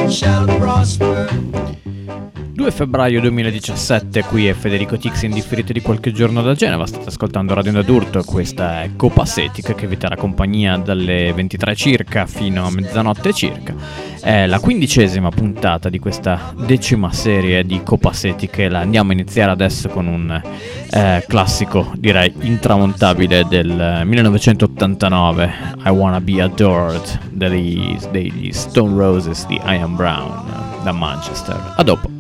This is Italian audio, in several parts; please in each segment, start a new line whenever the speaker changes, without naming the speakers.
shall prosper.
2 febbraio 2017, qui è Federico Tix in differita di qualche giorno da Genova. State ascoltando Radio Onda d'Urto, questa è Copacetic che vi terrà compagnia dalle 23 circa fino a mezzanotte circa. È la 15ª puntata di questa 10ª serie di Copacetic e la andiamo a iniziare adesso con un classico, direi intramontabile, del 1989, I Wanna Be Adored, degli Stone Roses di Ian Brown da Manchester. A dopo.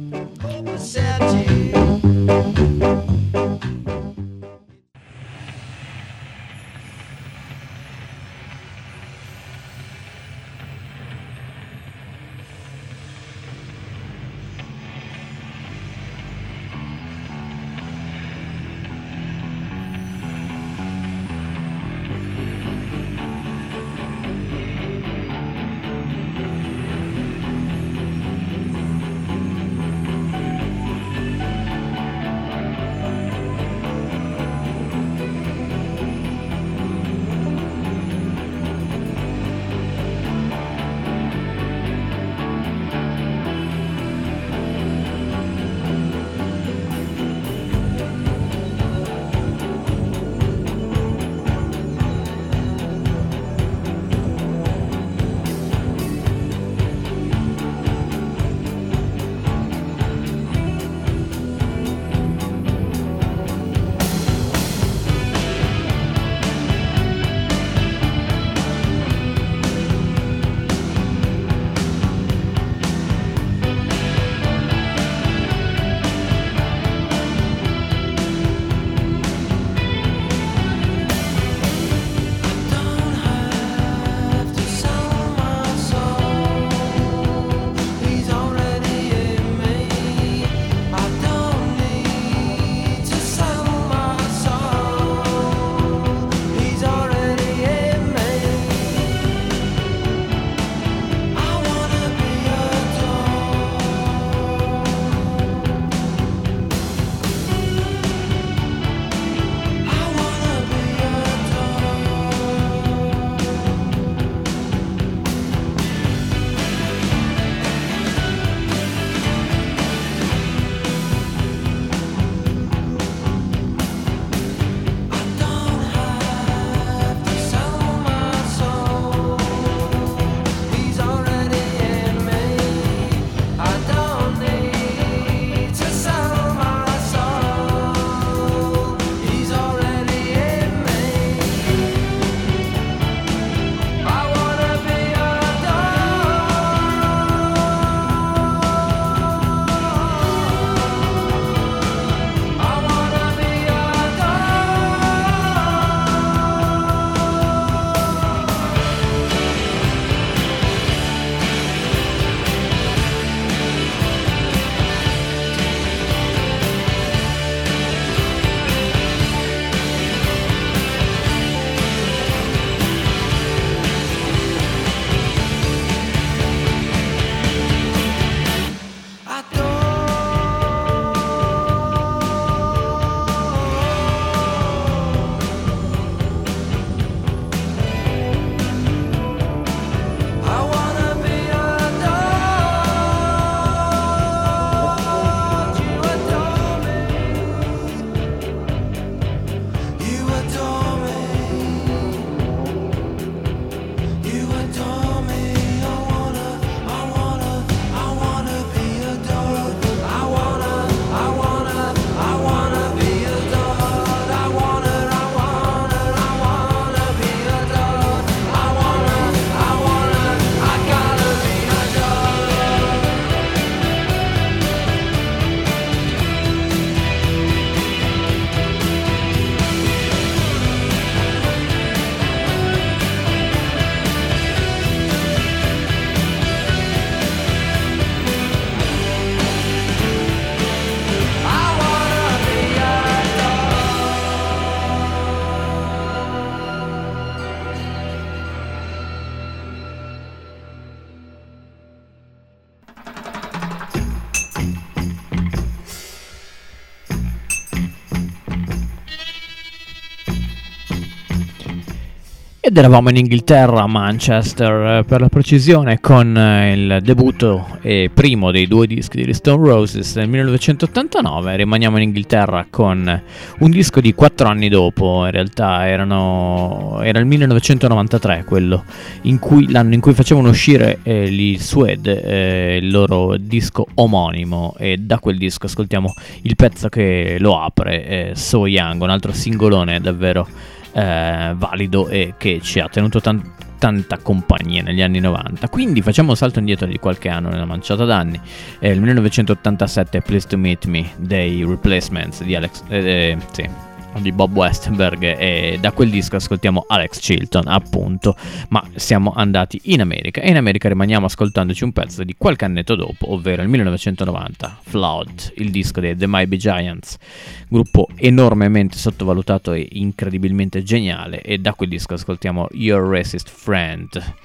Ed eravamo in Inghilterra, a Manchester per la precisione, con il debutto e primo dei 2 dischi di Stone Roses nel 1989. Rimaniamo in Inghilterra con un disco di 4 anni dopo, in realtà era il 1993 quello l'anno in cui facevano uscire gli Suede il loro disco omonimo, e da quel disco ascoltiamo il pezzo che lo apre, So Young, un altro singolone davvero valido e che ci ha tenuto tanta compagnia negli anni 90. Quindi facciamo un salto indietro di qualche anno nella manciata d'anni, il 1987, Pleased to Meet Me dei Replacements di Bob Westenberg, e da quel disco ascoltiamo Alex Chilton, appunto. Ma siamo andati in America, e in America rimaniamo ascoltandoci un pezzo di qualche annetto dopo, ovvero il 1990, Flood, il disco dei The Might Be Giants, gruppo enormemente sottovalutato e incredibilmente geniale, e da quel disco ascoltiamo Your Racist Friend,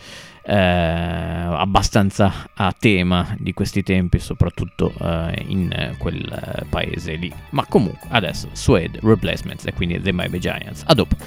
abbastanza a tema di questi tempi, soprattutto in quel paese lì. Ma comunque adesso Suede, Replacements e quindi The Might Be Giants. A dopo.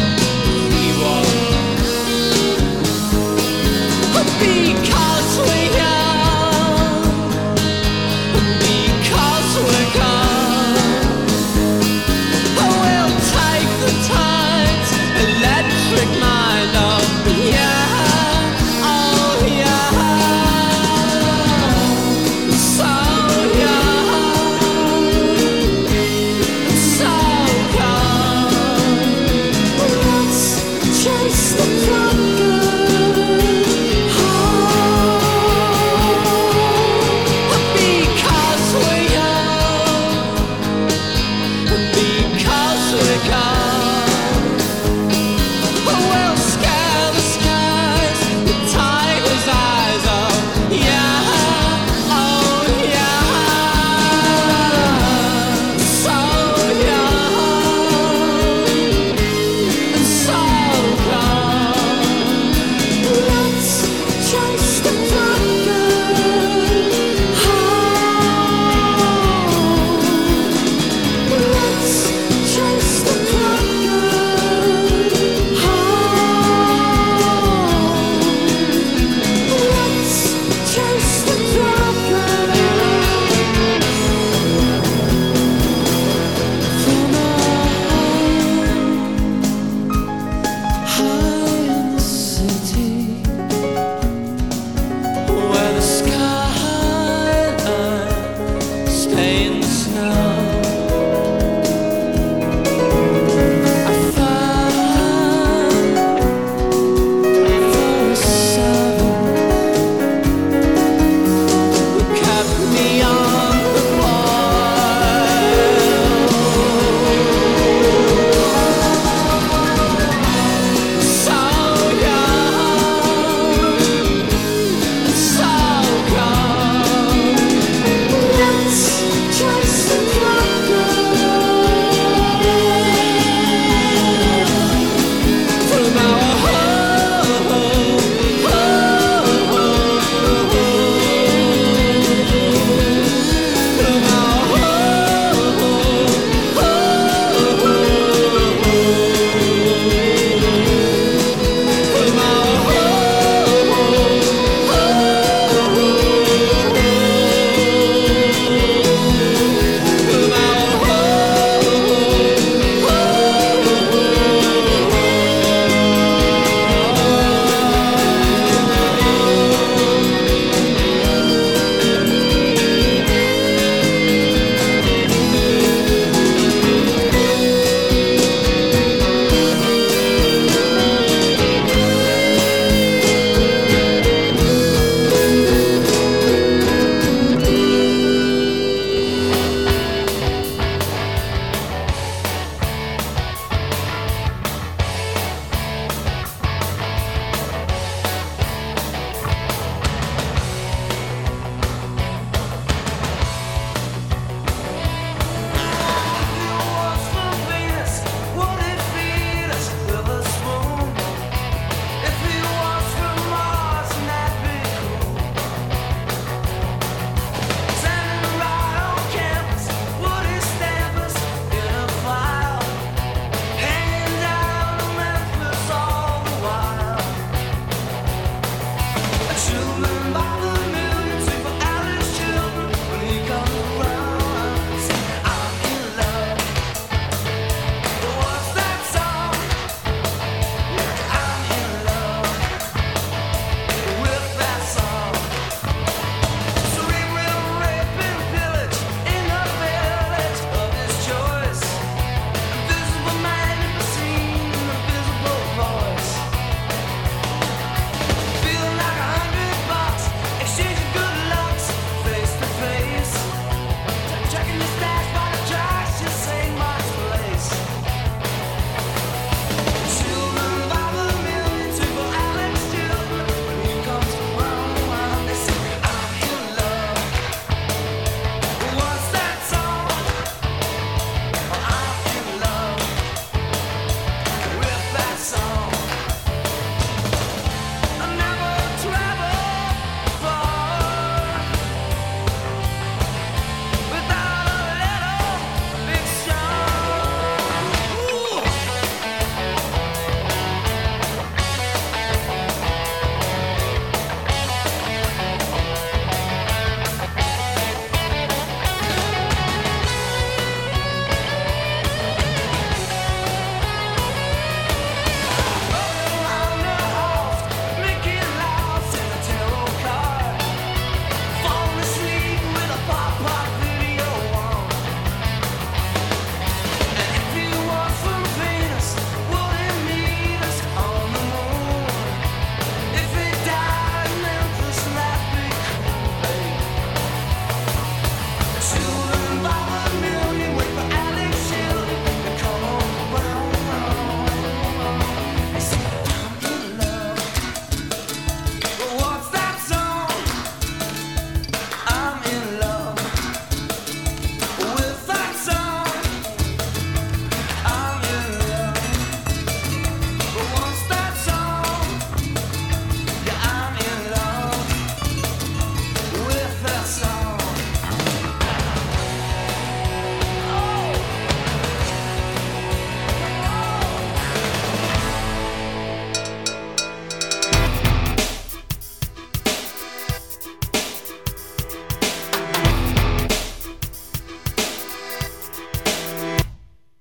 Because we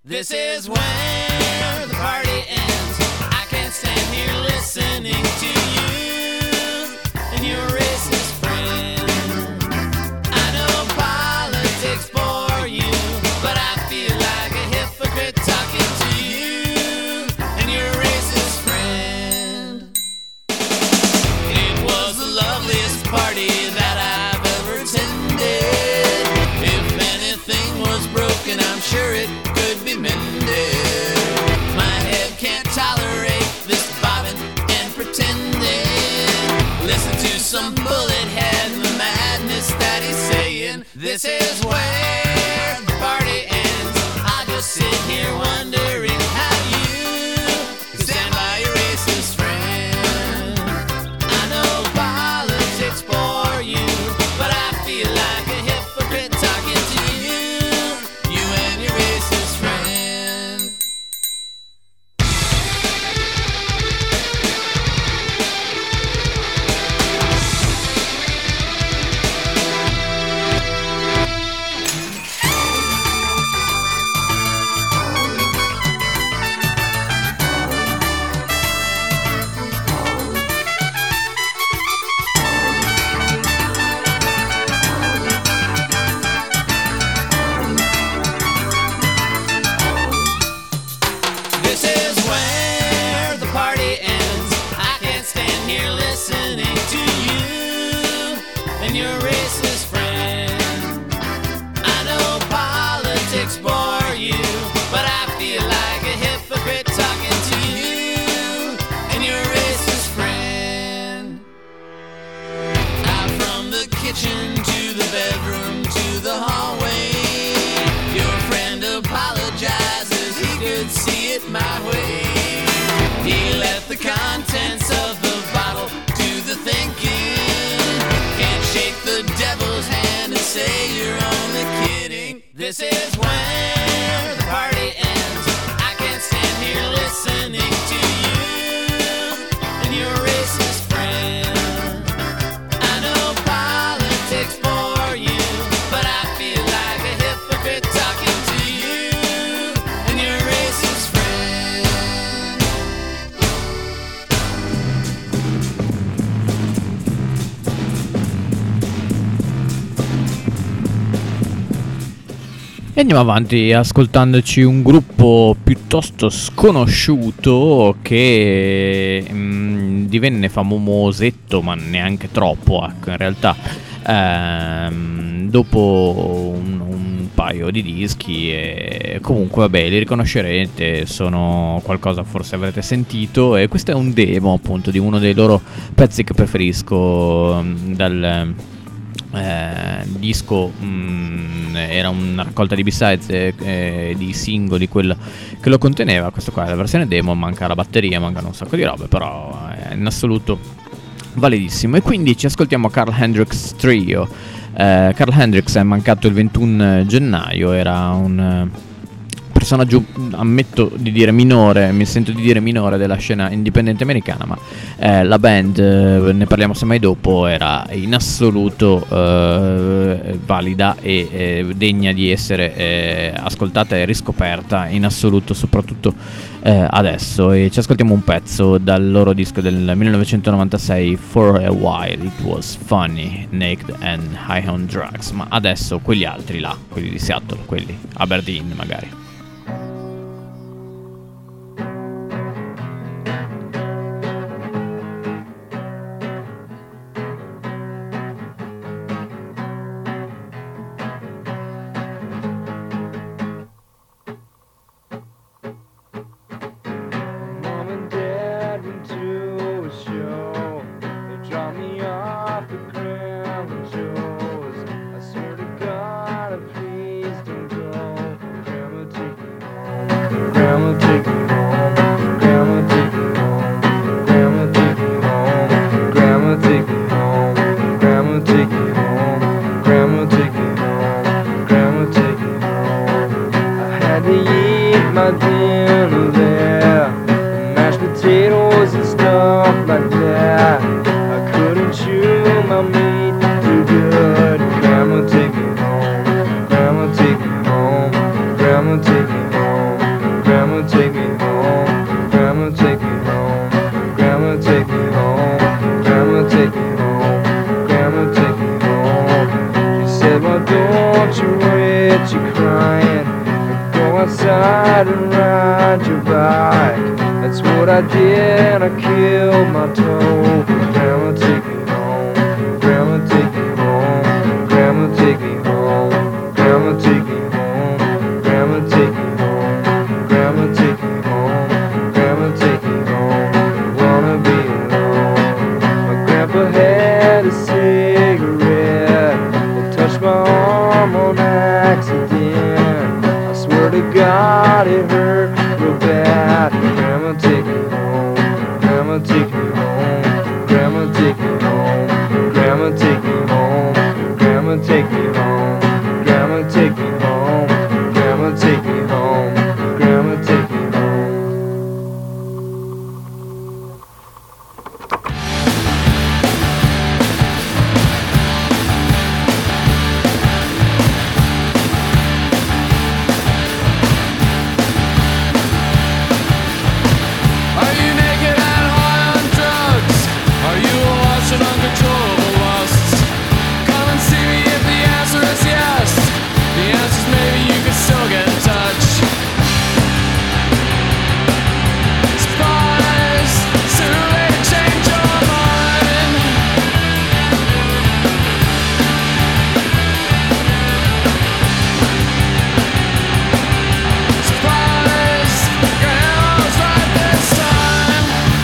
This is where the party ends. I can't stand here listening to you and your racist friend. I know politics bore you, but I feel like a hypocrite talking to you and your racist friend. It was the loveliest party that I've ever attended. If anything was broken, I'm sure it could be mended. My head can't tolerate this bobbing and pretending. Listen to some bullet head and the madness that he's saying. This is where the party ends. I just sit here wondering how you can stand by your racist friend. I know politics bore you, but I feel like a hypocrite talking to you and your racist friend. This is where the party ends. I can't stand here listening to you and your racist friend. I know politics bore you, but I feel like a hypocrite talking to you and your racist friend. Out from the kitchen to the bedroom to the hallway, your friend apologizes, he could see it my way. He left the contents of the bottle to the thinking. Can't shake the devil's hand and say you're only kidding. This is where the party ends. I can't stand here listening to you and your racist friend. I know politics bore you, but I feel like a hypocrite talking to you and your racist friend.
E andiamo avanti ascoltandoci un gruppo piuttosto sconosciuto che divenne famosetto, ma neanche troppo, ecco, in realtà dopo un paio di dischi, e comunque vabbè, li riconoscerete, sono qualcosa forse avrete sentito, e questo è un demo appunto di uno dei loro pezzi che preferisco dal disco. Era una raccolta di B-sides di singoli, quello che lo conteneva. Questo qua è la versione demo, manca la batteria, mancano un sacco di robe, però è in assoluto validissimo. E quindi ci ascoltiamo Carl Hendricks Trio. Carl Hendricks è mancato il 21 gennaio, era un personaggio, ammetto di dire minore, mi sento di dire minore della scena indipendente americana, ma la band, ne parliamo semmai dopo, era in assoluto valida e degna di essere ascoltata e riscoperta in assoluto, soprattutto adesso. E ci ascoltiamo un pezzo dal loro disco del 1996, For a While It Was Funny, Naked and High on Drugs. Ma adesso quegli altri là, quelli di Seattle, quelli Aberdeen magari.
Grandma, take me home. Grandma, take me home. Grandma, take me home. Grandma, take me home. Grandma, take me home. Grandma, take me home. She said, well, don't you wait, you're crying. Go outside and ride your bike. That's what I did, I killed my toe. Grandma, take me home. Grandma, take me home. Grandma, take me home. Grandma, take me home. Grandma, take me home. Grandma, take me home. Grandma, take me home. Wanna be alone. My grandpa had a cigarette that touched my arm on accident. I swear to God it hurt real bad. Grandma, take me home. Grandma, take me home. Grandma, take me home. Grandma, take me home. Grandma, take me home. Grandma, take me home. Grandma, take me home. Grandma, take me home.
Are you naked and high on drugs? Are you lost in uncontrollable lusts? Come and see me if the answer is yes. The answer's maybe you could still get in touch. Surprise, sooner or later change your mind. Surprise, grandma's right this time.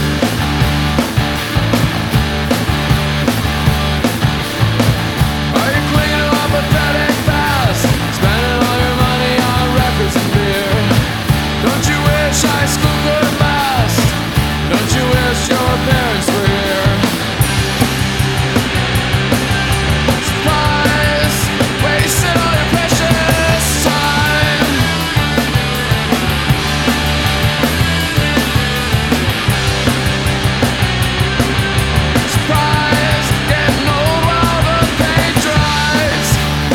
Are you clinging to a pathetic past? Spending all your money on records and beer. Don't you wish high school could last? Don't you wish your parents were here? Surprise, wasting all your precious time. Surprise, getting old while the paint dries.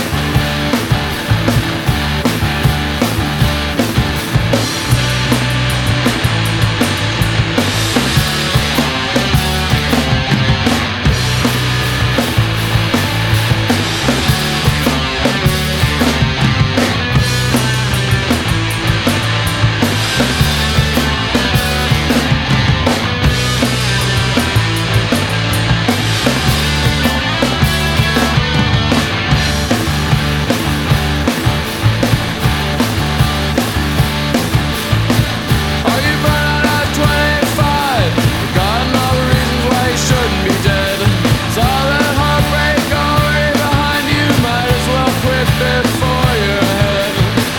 Are you burnt out at 25? Forgotten all the reasons why you shouldn't be dead. Saw that heartbreak already behind you. Might as well quit before you're ahead.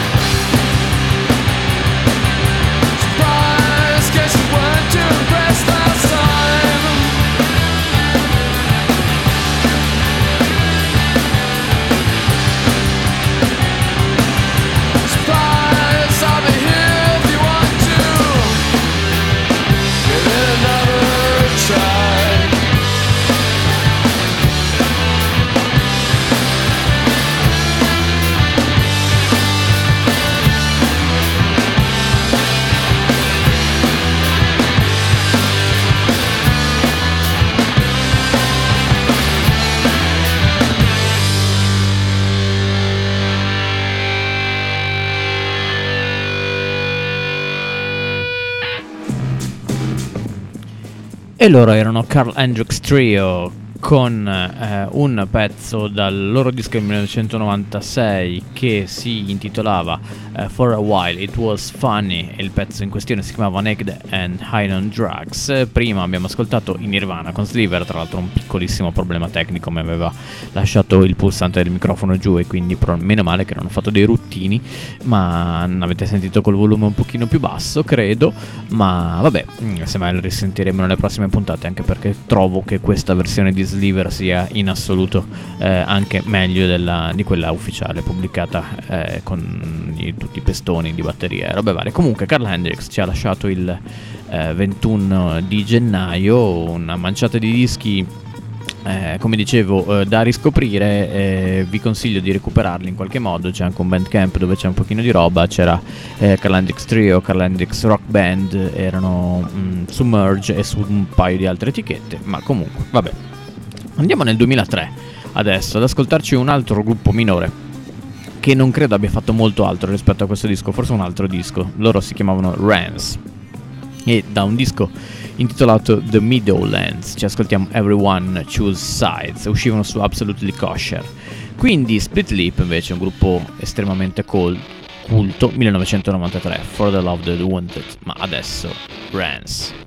Surprise, guess you weren't too impressed last time. Surprise, I'll be here if you want to. Give it another try.
E loro erano Carl Hendricks Trio con un pezzo dal loro disco del 1996 che si intitolava For a While It Was Funny, e il pezzo in questione si chiamava Naked and High on Drugs. Prima abbiamo ascoltato i Nirvana con Sliver, tra l'altro un piccolissimo problema tecnico, mi aveva lasciato il pulsante del microfono giù e quindi meno male che non ho fatto dei ruttini, ma avete sentito col volume un pochino più basso credo, ma vabbè, semmai lo risentiremo nelle prossime puntate, anche perché trovo che questa versione di Sliver sia in assoluto anche meglio di quella ufficiale pubblicata con tutti i pestoni di batteria e robe varie. Comunque Carl Hendricks ci ha lasciato il 21 di gennaio, una manciata di dischi come dicevo, da riscoprire. Vi consiglio di recuperarli in qualche modo. C'è anche un Bandcamp dove c'è un pochino di roba. C'era Carlandix Trio, Carlandix Rock Band, erano Submerge e su un paio di altre etichette, ma comunque vabbè. Andiamo nel 2003 adesso ad ascoltarci un altro gruppo minore che non credo abbia fatto molto altro rispetto a questo disco, forse un altro disco. Loro si chiamavano Rance, e da un disco intitolato The Meadowlands ci ascoltiamo Everyone Choose Sides. Uscivano su Absolutely Kosher. Quindi Split Lip invece, un gruppo estremamente culto, 1993, For the Love That Wanted. Ma adesso Rance.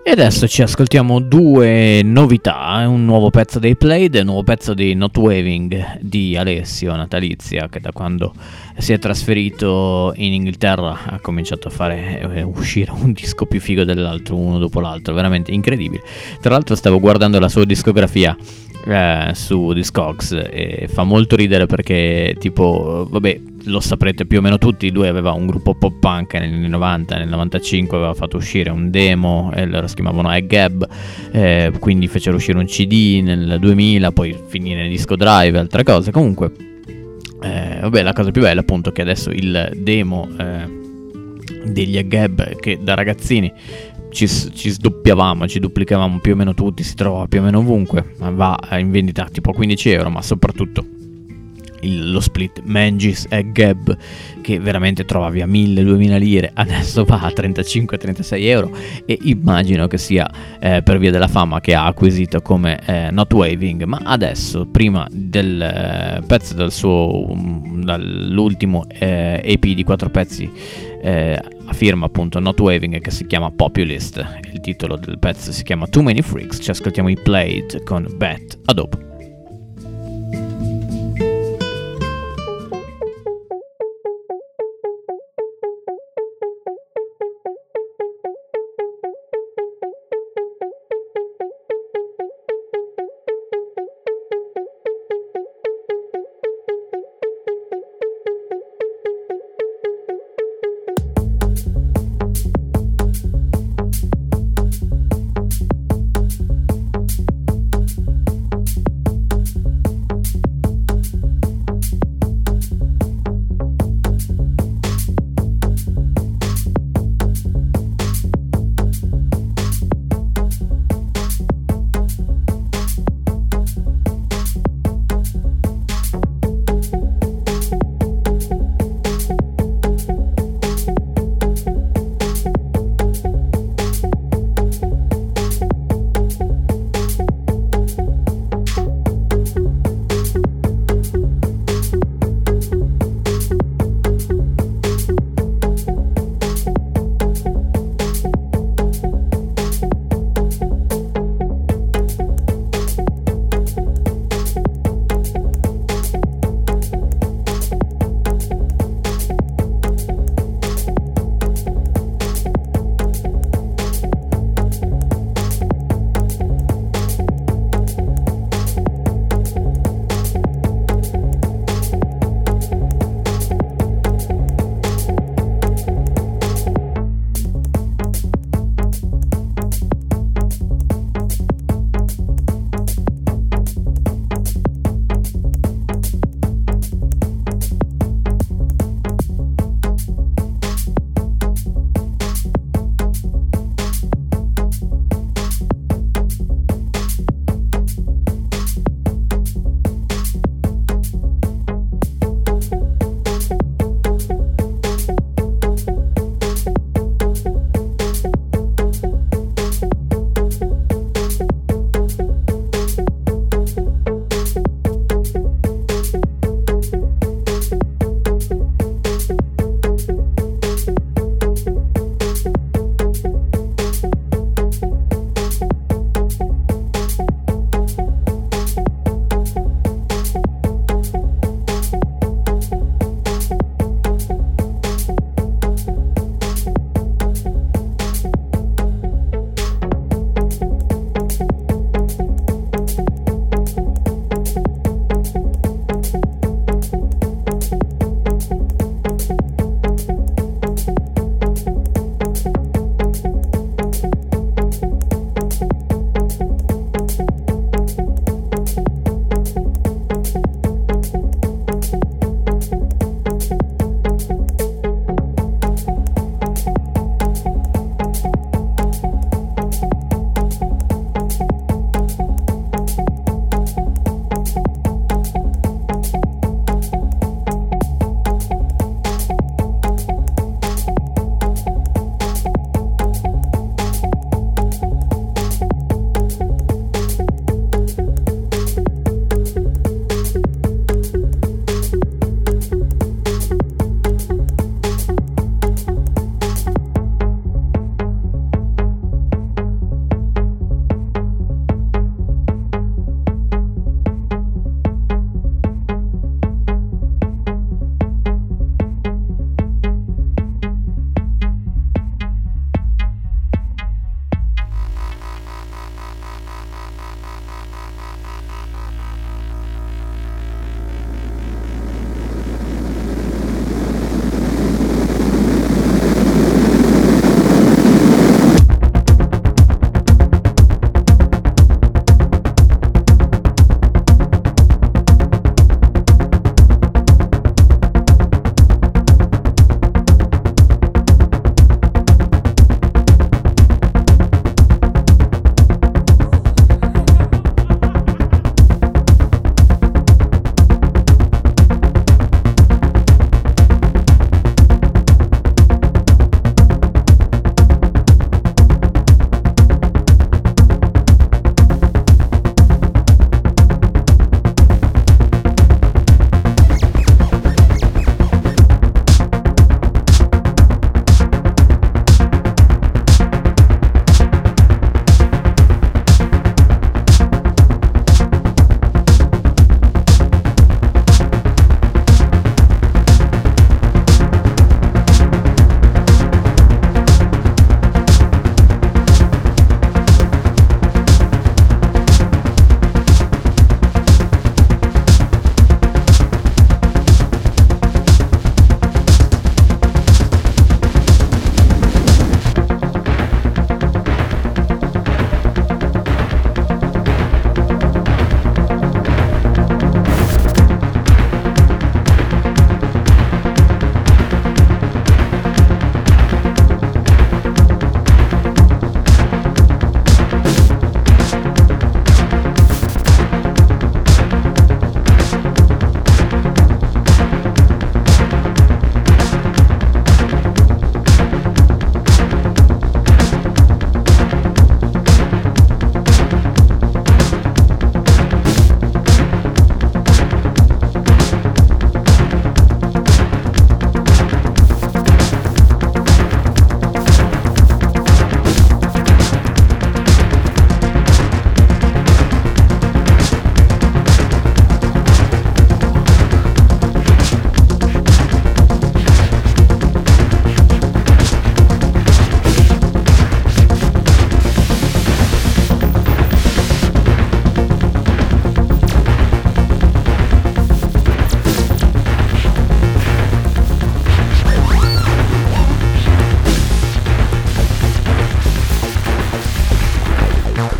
E adesso ci ascoltiamo due novità, un nuovo pezzo dei Played e un nuovo pezzo di Not Waving di Alessio Natalizia, che da quando si è trasferito in Inghilterra ha cominciato a fare uscire un disco più figo dell'altro, uno dopo l'altro, veramente incredibile. Tra l'altro stavo guardando la sua discografia su Discogs e fa molto ridere perché tipo, vabbè, lo saprete più o meno tutti, lui aveva un gruppo pop punk negli anni 90, nel 95 aveva fatto uscire un demo e loro si chiamavano Gab, quindi fecero uscire un CD nel 2000, poi finì nel disco drive e altre cose. Comunque vabbè, la cosa più bella appunto che adesso il demo degli Gab, che da ragazzini ci sdoppiavamo, ci duplicavamo più o meno tutti, si trovava più o meno ovunque, va in vendita tipo a 15 euro, ma soprattutto lo split Mangis e Gab, che veramente trovavi a 1000-2000 lire, adesso va a 35-36 euro, e immagino che sia per via della fama che ha acquisito come Not Waving. Ma adesso, prima del pezzo dall'ultimo EP di 4 pezzi a firma appunto Not Waving, che si chiama Populist, il titolo del pezzo si chiama Too Many Freaks, ci ascoltiamo i Played con Bet. A dopo.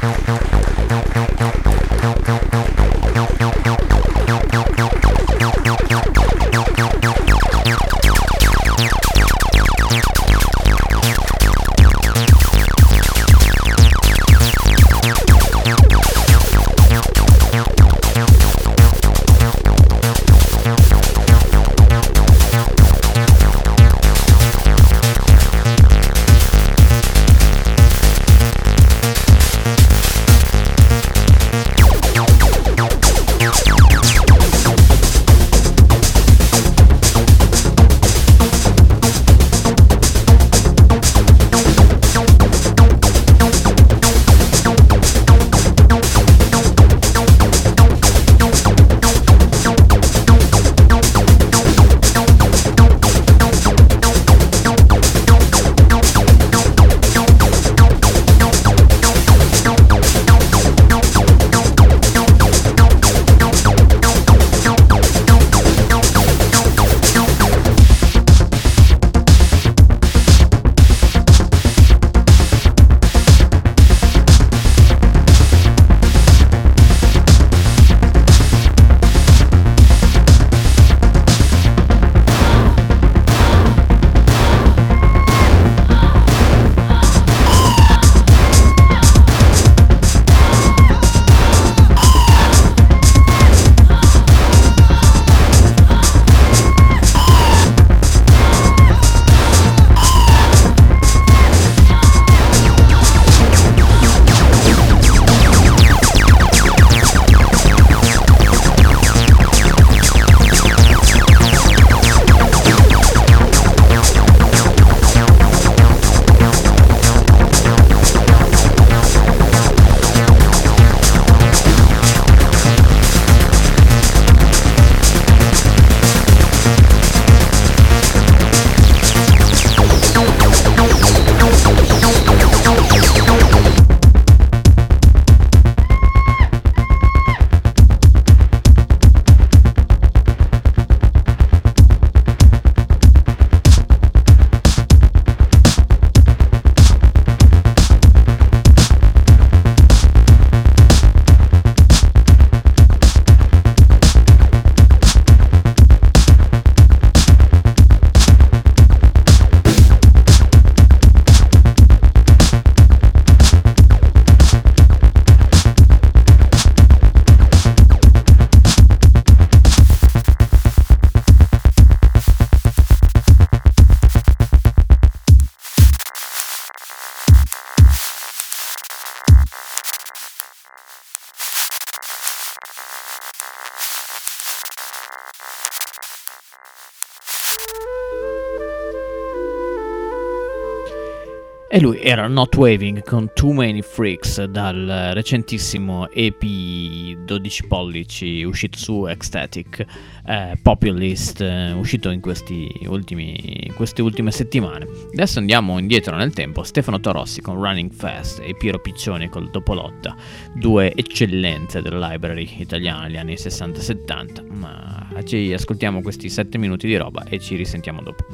E lui era Not Waving con Too Many Freaks dal recentissimo EP 12 pollici uscito su Ecstatic, Populist, uscito in queste ultime settimane. Adesso andiamo indietro nel tempo. Stefano Torossi con Running Fast e Piero Piccioni col Dopolotta, due eccellenze della library italiana negli anni 60-70. Ma ci ascoltiamo questi 7 minuti di roba e ci risentiamo dopo.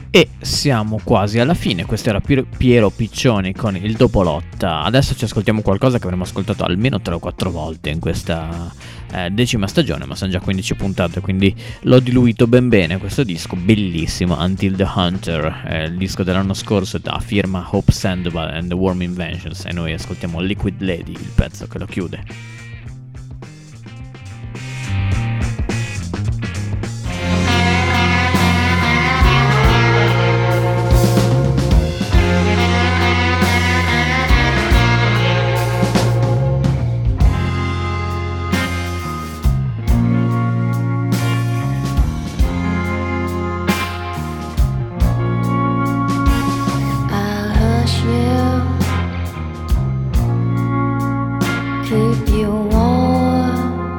E siamo quasi alla fine. Questo era Piero Piccioni con il Dopolotta. Adesso ci ascoltiamo qualcosa che avremo ascoltato almeno 3 o 4 volte in questa 10ª stagione, ma sono già 15 puntate, quindi l'ho diluito ben bene questo disco, bellissimo. Until the Hunter, il disco dell'anno scorso da firma Hope Sandoval and the Warm Inventions, e noi ascoltiamo Liquid Lady, il pezzo che lo chiude.
Keep you warm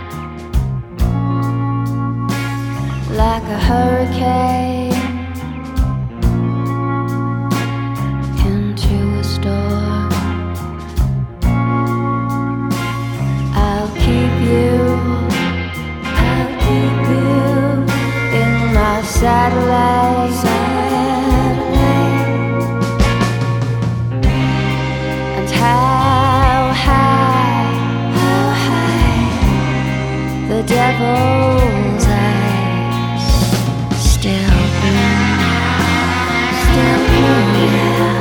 like a hurricane into a storm. I'll keep you in my satellite. And how high the devil's eyes still burn, yeah.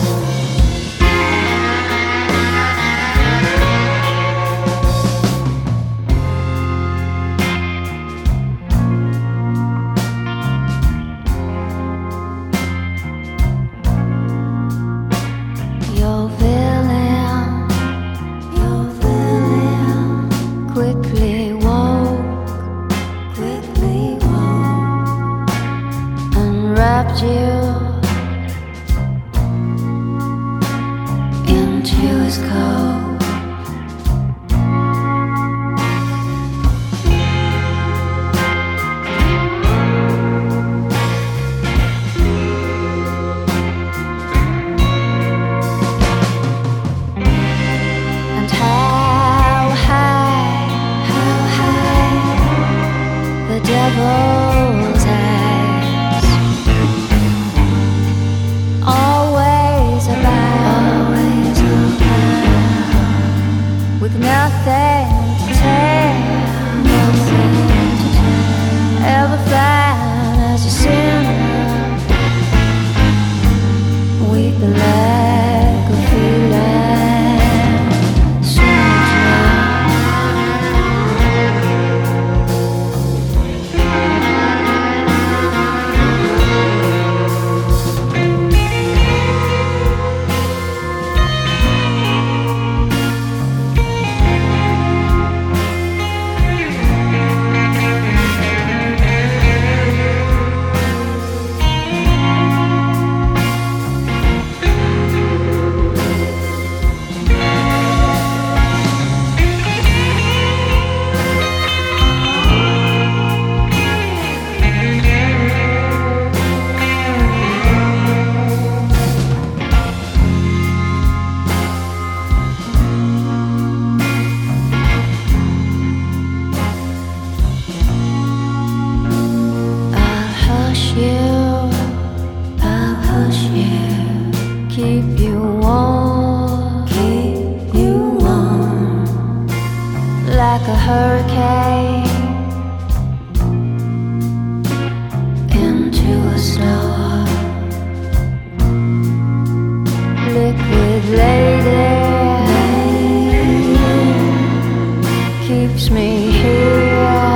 Your villain quickly woke, unwrapped you into his coat. And how high the devil's eyes, always about, with nothing to tell, ever fine as a sinner, weak like a feline, strange I'll hush you, keep you warm, like a hurricane into a storm. Liquid lady keeps me here.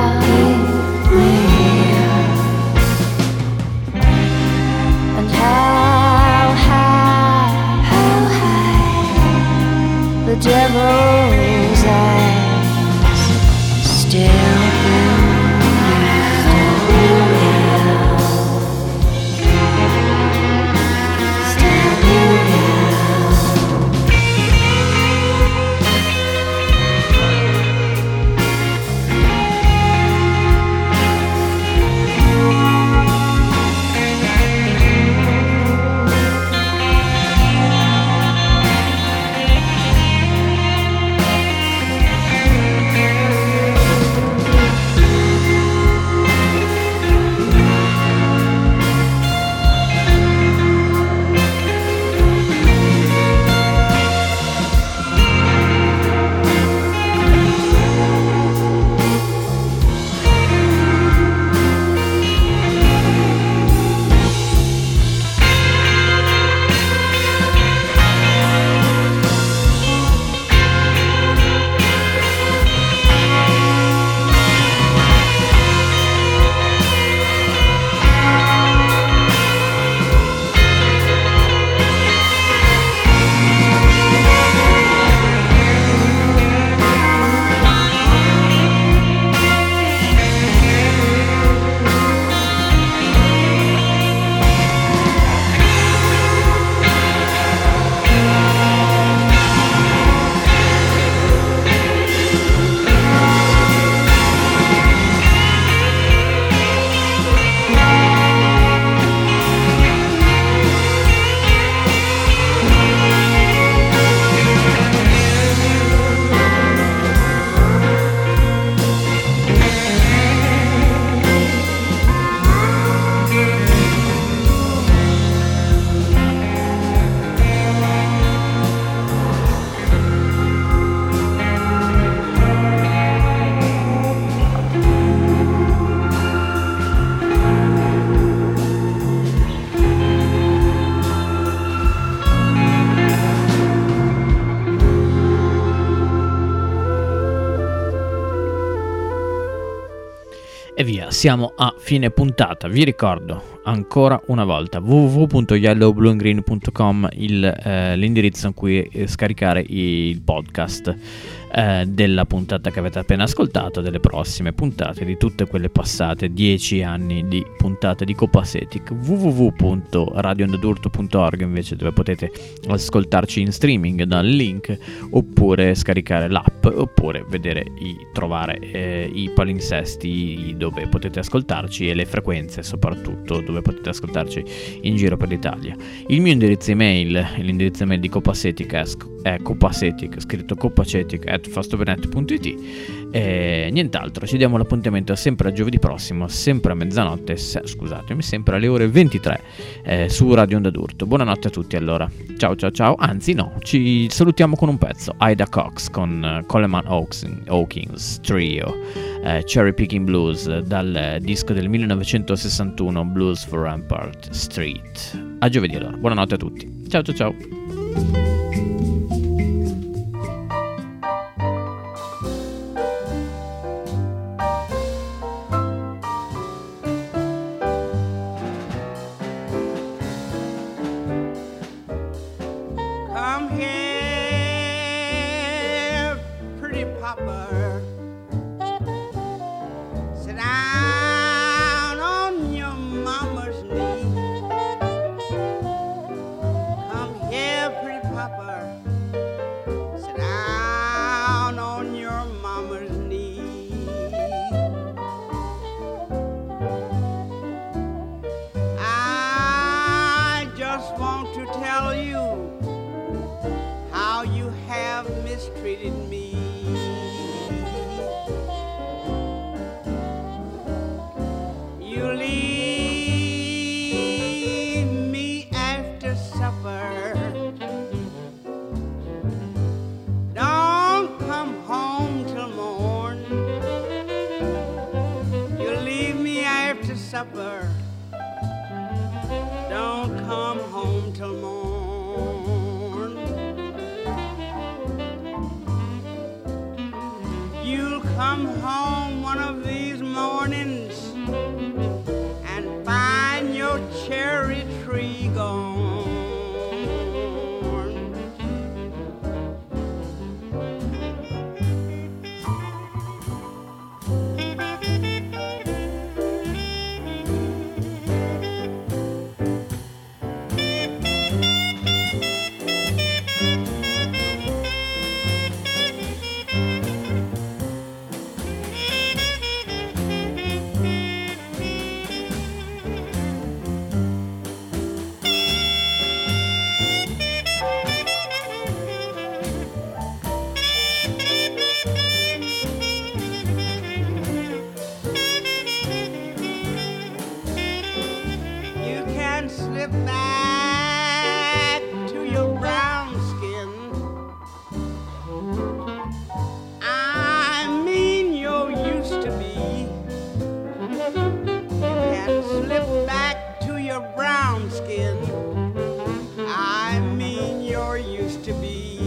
And how high the devil's eyes
siamo a fine puntata. Vi ricordo ancora una volta www.yellowblueandgreen.com l'indirizzo in cui scaricare il podcast della puntata che avete appena ascoltato, delle prossime puntate, di tutte quelle passate, 10 anni di puntate di Copacetic. www.radioondadurto.org invece, dove potete ascoltarci in streaming dal link, oppure scaricare l'app, oppure trovare i palinsesti dove potete ascoltarci, e le frequenze soprattutto dove potete ascoltarci in giro per l'Italia. Il mio indirizzo email, l'indirizzo email di Copacetic è Copacetic, scritto copacetic@fastobernet.it, e nient'altro. Ci diamo l'appuntamento sempre a giovedì prossimo, sempre a mezzanotte, sempre alle ore 23 su Radio Onda d'Urto. Buonanotte a tutti allora, ciao, anzi no, ci salutiamo con un pezzo, Ida Cox con Coleman Hawkins Trio, Cherry Picking Blues, dal disco del 1961 Blues for Rampart Street. A giovedì allora, buonanotte a tutti, ciao.
Come here, pretty papa. Sit down on your mama's knee. Come here, pretty papa. Sit down on your mama's knee. I just want to tell you how you have mistreated me. You leave me after supper. Don't come home till morn. You leave me after supper. Don't come home till morn. You'll come home one of these mornings and find your cherry tree gone. You can slip back to your brown skin. I mean you're used to be. You can slip back to your brown skin. I mean you're used to be.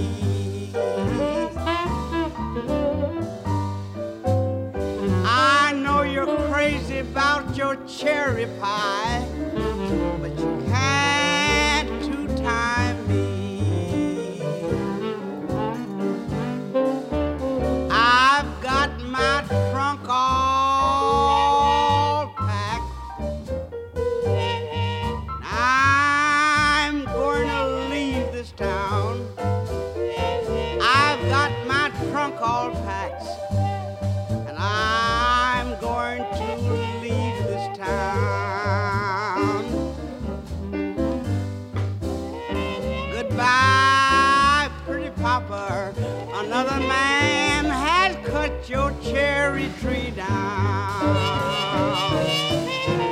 I know you're crazy about your cherry pie, but you can't two-time me. I've got my trunk all packed. I'm going to leave this town. I've got my trunk all packed, and I'm going to leave this town. Goodbye, pretty papa. Another man has cut your cherry tree down.